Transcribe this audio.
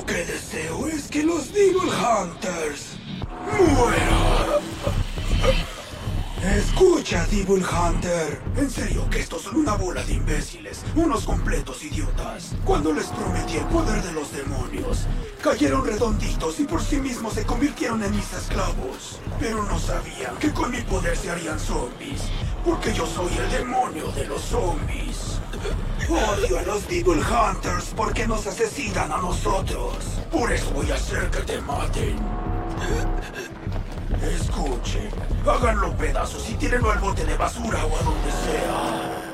único que deseo es que los Devil Hunters mueran. Escucha, Devil Hunter. En serio que estos son una bola de imbéciles, unos completos idiotas. Cuando les prometí el poder de los demonios, cayeron redonditos y por sí mismos se convirtieron en mis esclavos. Pero no sabían que con mi poder se harían zombies, porque yo soy el demonio de los zombies. Odio a los Devil Hunters porque nos asesinan a nosotros. Por eso voy a hacer que te maten. Escuchen, háganlo pedazos y tírenlo al bote de basura o a donde sea.